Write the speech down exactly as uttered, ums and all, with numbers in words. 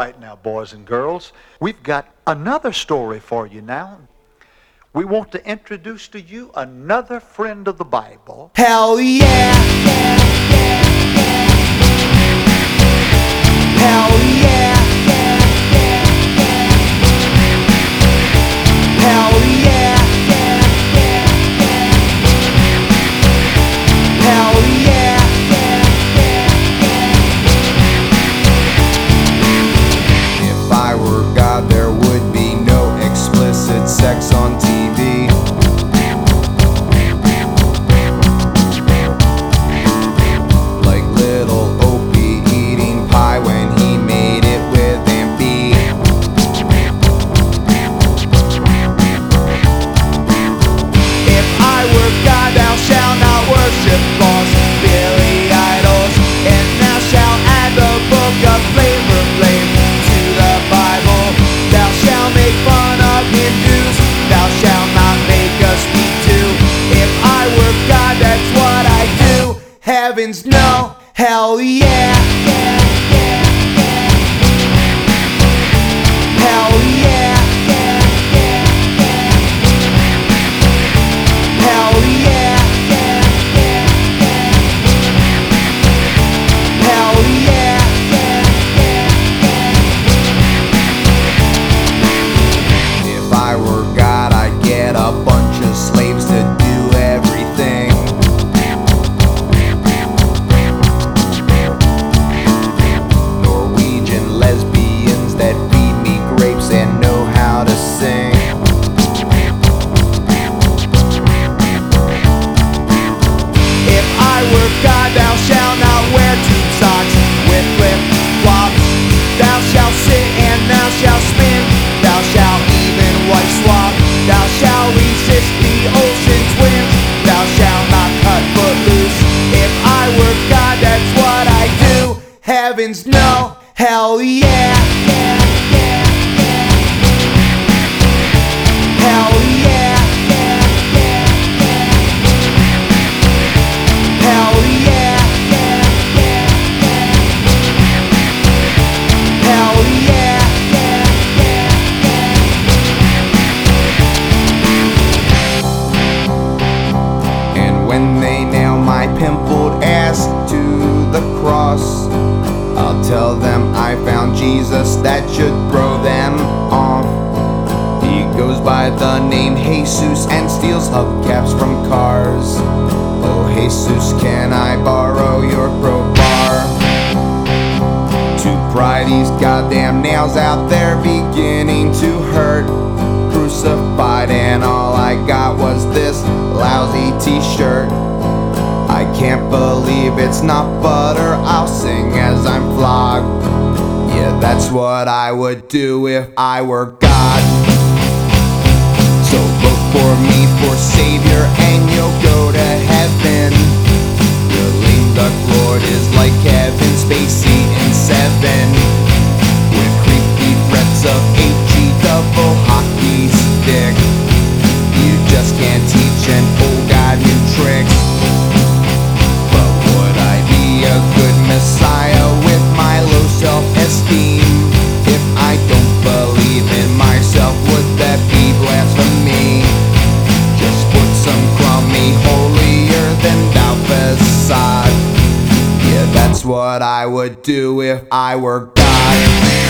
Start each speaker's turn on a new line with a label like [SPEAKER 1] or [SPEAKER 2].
[SPEAKER 1] right now, boys and girls. We've got another story for you now. We want to introduce to you another friend of the Bible.
[SPEAKER 2] Hell yeah! Hell yeah! Hell yeah! Hell yeah! If I were God, there would be no explicit sex on T V. Like little Opie eating pie when he made it with Aunt B. If I were God, thou shalt not worship false Billy idols, and thou shalt add the book of Flavor Flav to the Bible. Thou shalt make fun of Hindus, thou shalt not make us speak to. If I were God, that's what I do. Heavens no, hell yeah. Hell yeah. Hell yeah. Hell yeah. If I were God, I'd get a bunch of slaves to do everything. Norwegian lesbians that feed me grapes and know how to sing. If I were God, thou shalt not wear tube socks with flip-flops. Thou shalt sit and thou shalt spin. Thou shalt even wipe swap. Thou shalt resist the ocean's winds. Thou shalt not cut foot loose. If I were God, that's what I do. Heavens no, hell yeah. Hell yeah. Hell yeah. Hell yeah. And when they nail my pimpled ass to the cross, I'll tell them I found Jesus that should throw them off. He goes by the name Jesus and steals hubcaps from cars. Oh Jesus, can I borrow your crowbar to pry these goddamn nails out? They're beginning to hurt. Crucified and all I got was this lousy t-shirt. I can't believe it's not butter. I'll sing as I'm flogged. Yeah, that's what I would do if I were God. So look for me for Savior and you'll go to heaven. The lame duck Lord is like Kevin Spacey in Seven, with creepy threats of H E double hockey stick. You just can't teach an old guy new tricks. But would I be a good Messiah with my low self-esteem? If I don't believe in myself, would that be blasphemy? Just put some crummy holier than thou facade. Yeah, that's what I would do if I were God.